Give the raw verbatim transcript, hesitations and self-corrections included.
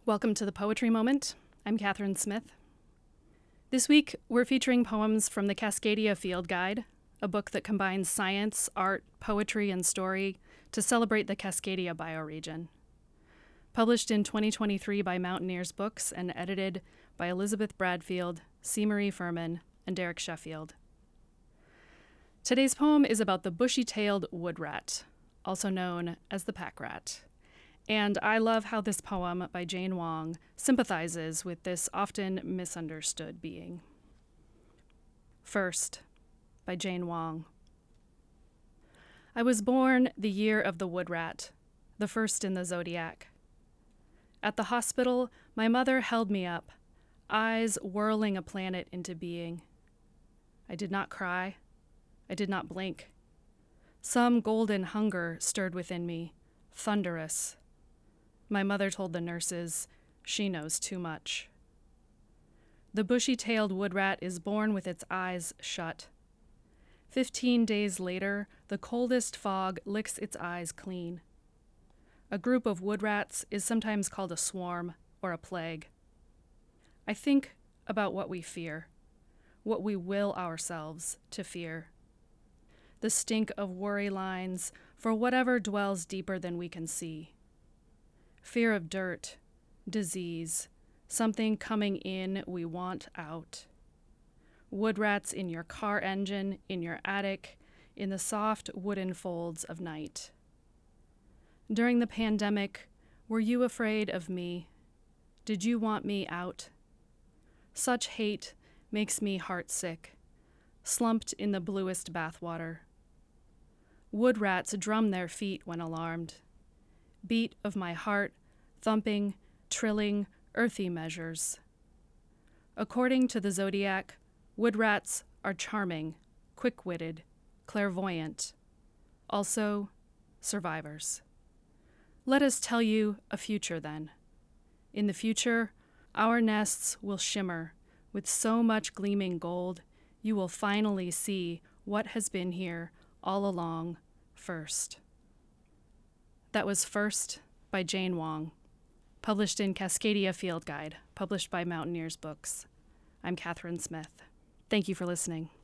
Welcome to the Poetry Moment. I'm Catherine Smith. This week, we're featuring poems from the Cascadia Field Guide, a book that combines science, art, poetry, and story to celebrate the Cascadia bioregion. Published in twenty twenty-three by Mountaineers Books and edited by Elizabeth Bradfield, C. Marie Furman, and Derek Sheffield. Today's poem is about the bushy-tailed wood rat, also known as the pack rat. And I love how this poem by Jane Wong sympathizes with this often misunderstood being. First, by Jane Wong. I was born the year of the wood rat, the first in the zodiac. At the hospital, my mother held me up, eyes whirling a planet into being. I did not cry. I did not blink. Some golden hunger stirred within me, thunderous. My mother told the nurses, she knows too much. The bushy-tailed wood rat is born with its eyes shut. Fifteen days later, the coldest fog licks its eyes clean. A group of wood rats is sometimes called a swarm or a plague. I think about what we fear, what we will ourselves to fear. The stink of worry lines for whatever dwells deeper than we can see. Fear of dirt, disease, something coming in we want out. Wood rats in your car engine, in your attic, in the soft wooden folds of night. During the pandemic, were you afraid of me? Did you want me out? Such hate makes me heartsick, slumped in the bluest bathwater. Wood rats drum their feet when alarmed. Beat of my heart, thumping, trilling, earthy measures. According to the zodiac, wood rats are charming, quick-witted, clairvoyant, also survivors. Let us tell you a future then. In the future, our nests will shimmer with so much gleaming gold, you will finally see what has been here all along first. That was First by Jane Wong, published in Cascadia Field Guide, published by Mountaineers Books. I'm Catherine Smith. Thank you for listening.